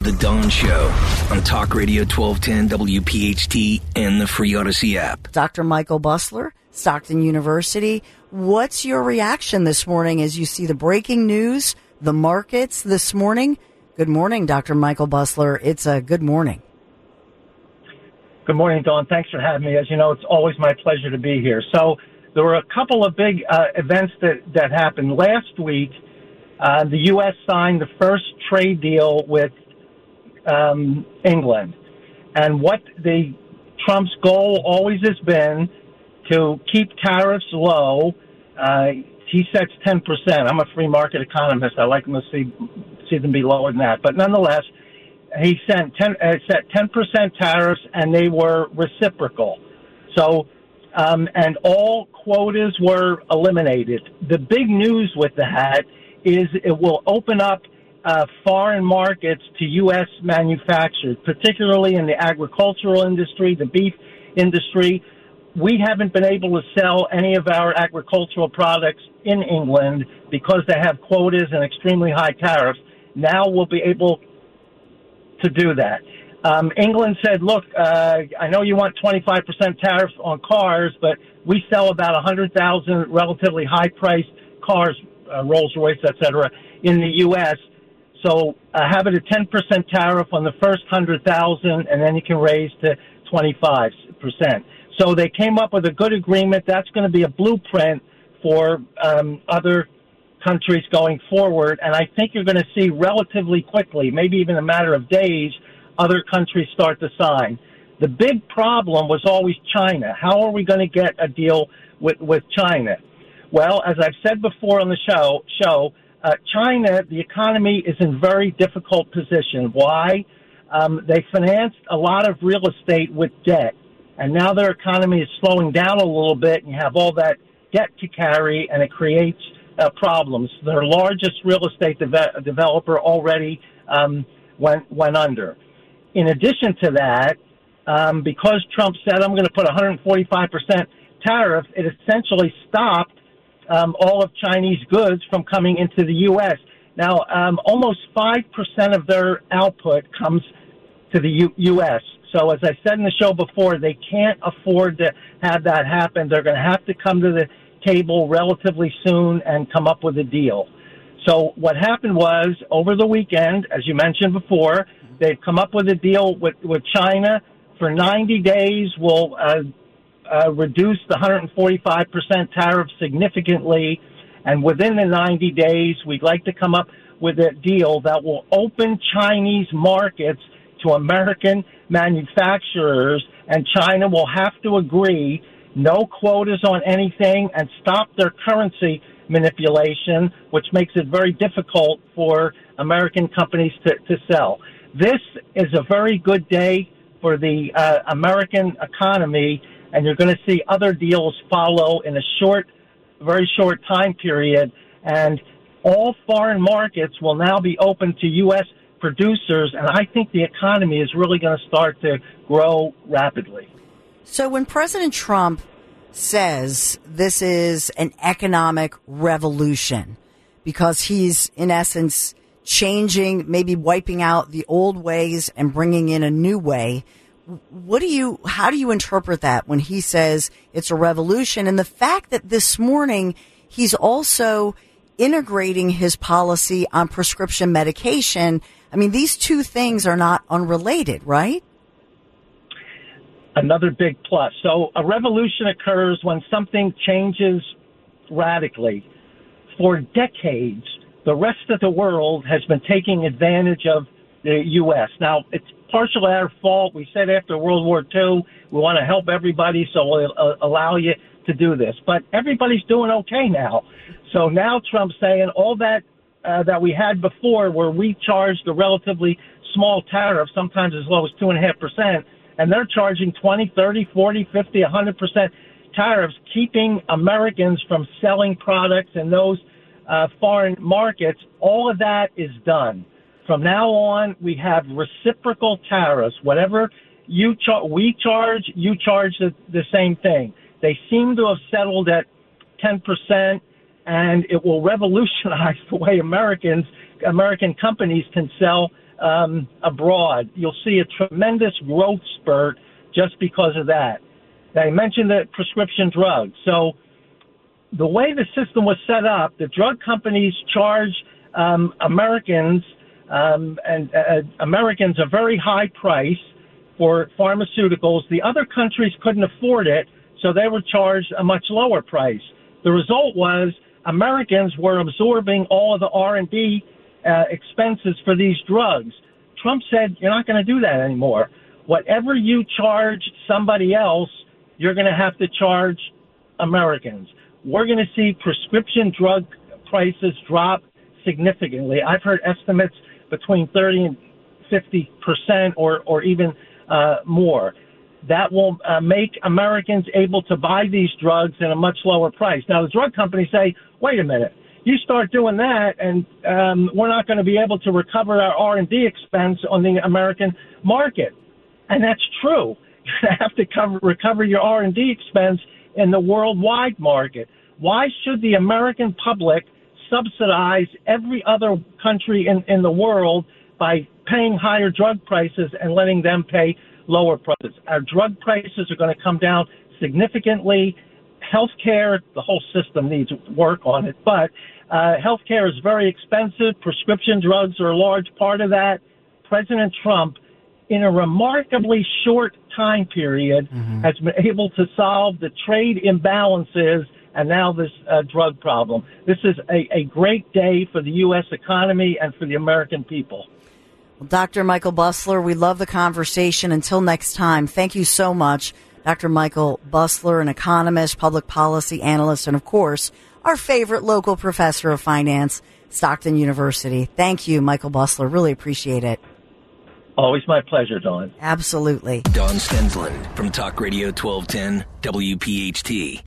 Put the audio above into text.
The Dawn Show on Talk Radio 1210 WPHT and the free Odyssey app. Dr. Michael Busler, Stockton University. What's your reaction this morning as you see the breaking news, the markets this morning? Good morning, Dr. Michael Busler. It's a good morning. Good morning, Dawn. Thanks for having me. As you know, it's always my pleasure to be here. So there were a couple of big events that happened. Last week, the U.S. signed the first trade deal with England. And what Trump's goal always has been to keep tariffs low. He sets 10%. I'm a free market economist. I like them to see them be lower than that. But nonetheless, he set 10% tariffs, and they were reciprocal. So, and all quotas were eliminated. The big news with that is it will open up foreign markets to U.S. manufacturers, particularly in the agricultural industry, the beef industry. We haven't been able to sell any of our agricultural products in England because they have quotas and extremely high tariffs. Now we'll be able to do that. England said, look, I know you want 25% tariffs on cars, but we sell about 100,000 relatively high-priced cars, Rolls-Royce, et cetera, in the U.S., so have it a 10% tariff on the first 100,000, and then you can raise to 25%. So they came up with a good agreement. That's going to be a blueprint for other countries going forward. And I think you're going to see relatively quickly, maybe even a matter of days, other countries start to sign. The big problem was always China. How are we going to get a deal with China? Well, as I've said before on the show, China, the economy is in very difficult position. Why? They financed a lot of real estate with debt, and now their economy is slowing down a little bit, and you have all that debt to carry, and it creates problems. Their largest real estate developer already went under. In addition to that, because Trump said, I'm going to put 145% tariff, it essentially stopped all of Chinese goods from coming into the U.S. Now, almost 5% of their output comes to the U.S. So as I said in the show before, they can't afford to have that happen. They're going to have to come to the table relatively soon and come up with a deal. So what happened was, over the weekend, as you mentioned before, they've come up with a deal with China. For 90 days, we'll reduce the 145% tariff significantly, and within the 90 days, we'd like to come up with a deal that will open Chinese markets to American manufacturers, and China will have to agree no quotas on anything and stop their currency manipulation, which makes it very difficult for American companies to sell. This is a very good day for the American economy, and you're going to see other deals follow in a very short time period, and all foreign markets will now be open to U.S. producers, and I think the economy is really going to start to grow rapidly. So when President Trump says this is an economic revolution, because he's, in essence, changing, maybe wiping out the old ways and bringing in a new way, how do you interpret that when he says it's a revolution? And the fact that this morning he's also integrating his policy on prescription medication, I mean, these two things are not unrelated, right? Another big plus. So a revolution occurs when something changes radically. For decades, the rest of the world has been taking advantage of the U.S. Now, it's partially our fault. We said after World War II, we want to help everybody, so we'll allow you to do this. But everybody's doing okay now. So now Trump's saying all that we had before, where we charged a relatively small tariff, sometimes as low as 2.5%, and they're charging 20, 30, 40, 50, 100% tariffs, keeping Americans from selling products in those foreign markets. All of that is done. From now on, we have reciprocal tariffs. Whatever we charge, you charge the same thing. They seem to have settled at 10%, and it will revolutionize the way American companies can sell abroad. You'll see a tremendous growth spurt just because of that. Now, I mentioned the prescription drugs. So the way the system was set up, the drug companies charge Americans Americans a very high price for pharmaceuticals. The other countries couldn't afford it, so they were charged a much lower price. The result was Americans were absorbing all of the R&D expenses for these drugs. Trump said, you're not going to do that anymore. Whatever you charge somebody else, you're going to have to charge Americans. We're going to see prescription drug prices drop significantly. I've heard estimates between 30 and 50% or even more. That will make Americans able to buy these drugs at a much lower price. Now, the drug companies say, wait a minute, you start doing that, and we're not going to be able to recover our R&D expense on the American market. And that's true. You have to recover your R&D expense in the worldwide market. Why should the American public subsidize every other country in the world by paying higher drug prices and letting them pay lower prices? Our drug prices are going to come down significantly. Healthcare, the whole system needs work on it, but healthcare is very expensive. Prescription drugs are a large part of that. President Trump, in a remarkably short time period, has been able to solve the trade imbalances and now this drug problem. This is a great day for the U.S. economy and for the American people. Well, Dr. Michael Busler, we love the conversation. Until next time, thank you so much. Dr. Michael Busler, an economist, public policy analyst, and, of course, our favorite local professor of finance, Stockton University. Thank you, Michael Busler. Really appreciate it. Always my pleasure, Dawn. Absolutely. Dawn Stensland from Talk Radio 1210 WPHT.